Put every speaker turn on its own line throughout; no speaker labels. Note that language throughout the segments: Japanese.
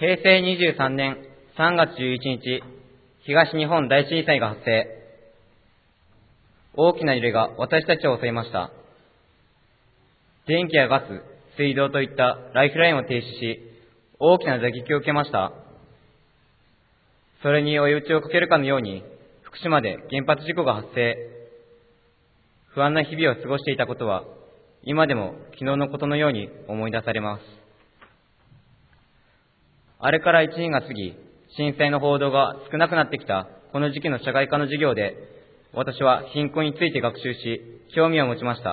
平成23年3月11日、東日本大震災が発生。大きな揺れが私たちを襲いました。電気やガス、水道といったライフラインを停止し、大きな打撃を受けました。それに追い打ちをかけるかのように、福島で原発事故が発生。不安な日々を過ごしていたことは、今でも昨日のことのように思い出されます。あれから1年が過ぎ、震災の報道が少なくなってきたこの時期の社会科の授業で、私は貧困について学習し、興味を持ちました。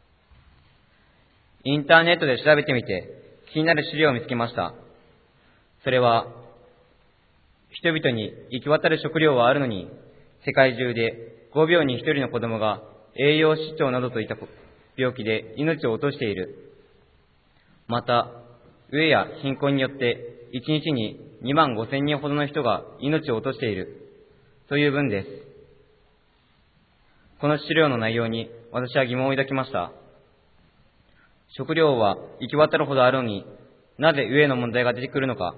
インターネットで調べてみて、気になる資料を見つけました。それは、人々に行き渡る食料はあるのに、世界中で5秒に1人の子供が栄養失調などといった病気で命を落としている。また、飢えや貧困によって1日に2万5千人ほどの人が命を落としているという文です。この資料の内容に私は疑問を抱きました。食料は行き渡るほどあるのになぜ飢えの問題が出てくるのか。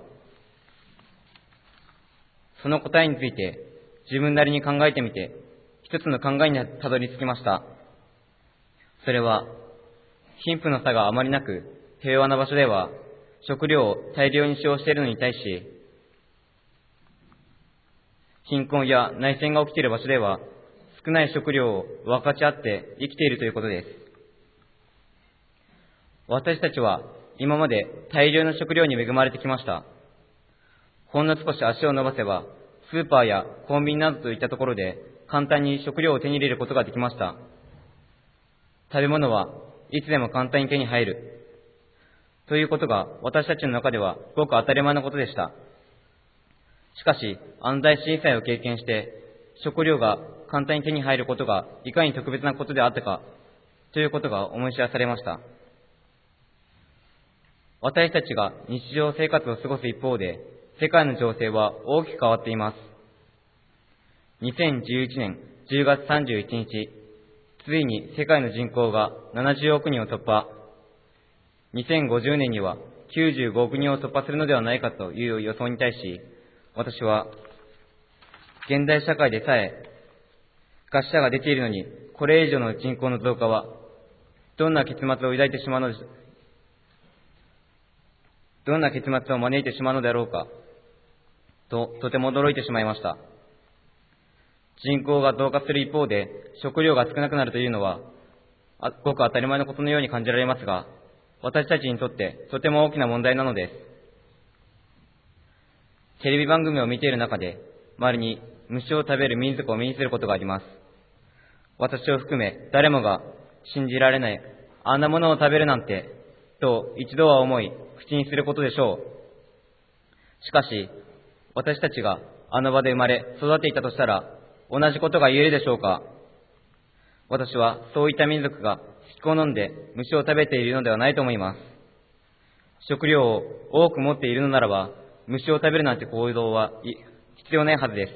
その答えについて自分なりに考えてみて一つの考えにたどり着きました。それは貧富の差があまりなく平和な場所では食料を大量に使用しているのに対し、貧困や内戦が起きている場所では、少ない食料を分かち合って生きているということです。私たちは今まで大量の食料に恵まれてきました。ほんの少し足を伸ばせば、スーパーやコンビニなどといったところで簡単に食料を手に入れることができました。食べ物はいつでも簡単に手に入る。ということが私たちの中ではごく当たり前のことでした。しかし、大震災を経験して食料が簡単に手に入ることがいかに特別なことであったかということが思い知らされました。私たちが日常生活を過ごす一方で、世界の情勢は大きく変わっています。2011年10月31日、ついに世界の人口が70億人を突破。2050年には95億人を突破するのではないかという予想に対し、私は現代社会でさえ餓死者が出ているのに、これ以上の人口の増加はどんな結末を招いてしまうのであろうかとても驚いてしまいました。人口が増加する一方で食料が少なくなるというのはごく当たり前のことのように感じられますが、私たちにとってとても大きな問題なのです。テレビ番組を見ている中で、周りに虫を食べる民族を目にすることがあります。私を含め誰もが信じられない、あんなものを食べるなんてと一度は思い口にすることでしょう。しかし私たちがあの場で生まれ育っていたとしたら同じことが言えるでしょうか。私はそういった民族が好き好んで虫を食べているのではないと思います。食料を多く持っているのならば、虫を食べるなんて行動は必要ないはずです。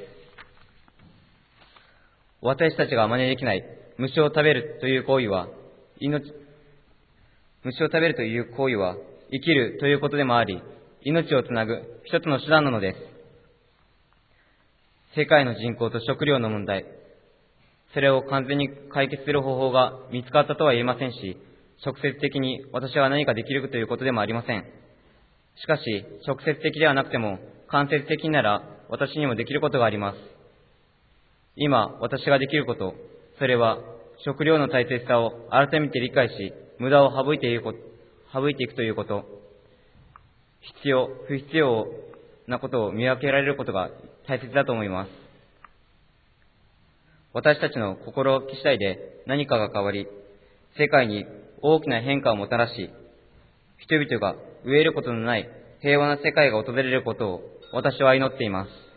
私たちが真似できない虫を食べるという行為は生きるということでもあり、命をつなぐ一つの手段なのです。世界の人口と食料の問題、それを完全に解決する方法が見つかったとは言えませんし、直接的に私は何かできるということでもありません。しかし、直接的ではなくても間接的なら私にもできることがあります。今、私ができること、それは食料の大切さを改めて理解し、無駄を省いていくということ、必要、不必要なことを見分けられることが大切だと思います。私たちの心置き次第で何かが変わり、世界に大きな変化をもたらし、人々が飢えることのない平和な世界が訪れることを私は祈っています。